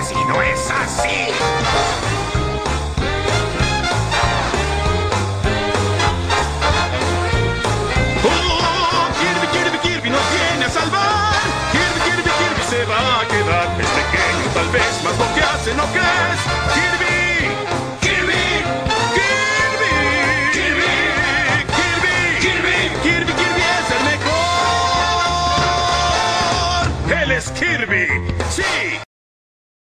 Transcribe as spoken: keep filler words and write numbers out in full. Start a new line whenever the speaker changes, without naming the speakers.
así, no es así.
¡Oh! Kirby, Kirby, Kirby nos viene a salvar. Kirby, Kirby, Kirby se va a quedar. Es pequeño tal vez, mas lo que hace no crees. Kirby, Kirby, Kirby, Kirby, Kirby, Kirby, Kirby, Kirby es el mejor. Él es Kirby, sí.